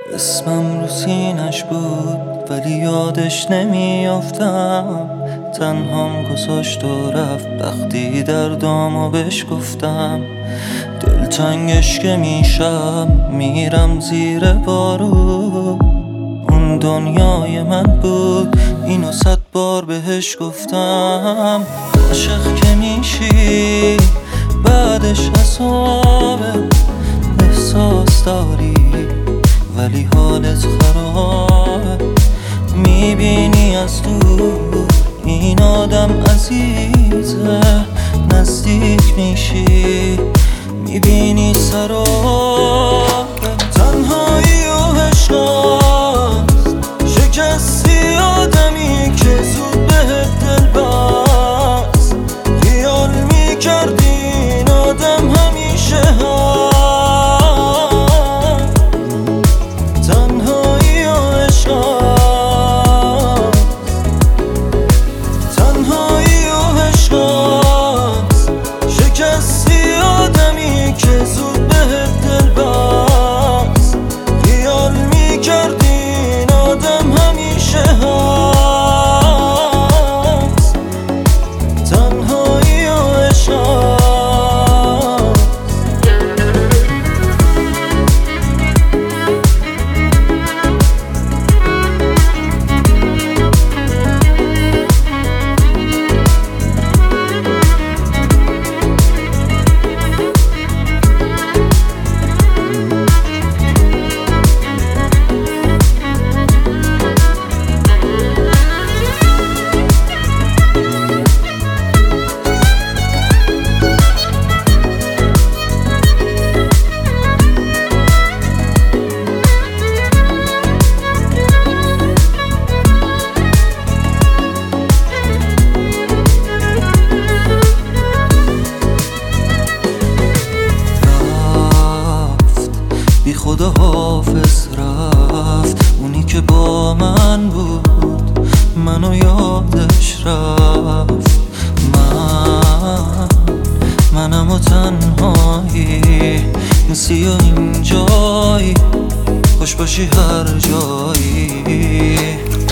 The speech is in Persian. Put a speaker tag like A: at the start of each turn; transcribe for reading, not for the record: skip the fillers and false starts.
A: اسمم رو سینش بود ولی یادش نمیافتم. تنهام گذاشت و رفت وقتی دردامو بهش گفتم. دلتنگش که میشم میرم زیر بارو. اون دنیای من بود اینو 100 بار بهش گفتم. عاشق که میشی بعدش حسابه. احساس داری ولی حالت خرابه. میبینی از دور این آدم عزیزه. نزدیک میشی میبینی سرابه. تنهایی و عشقاست. شکستی آدمی که زود بهت دل بست. خیال میکردی این آدم همیشه هست. شکستی آدمی که زود بهت دل بست. خیال میکردی این آدم همیشه هست. تنهایی و عشقاست. بی خدا حافظ رفت. اونی که با من بود منو یادش رفت. منم و تنهایی نسی و اینجایی. خوش باشی هر جایی.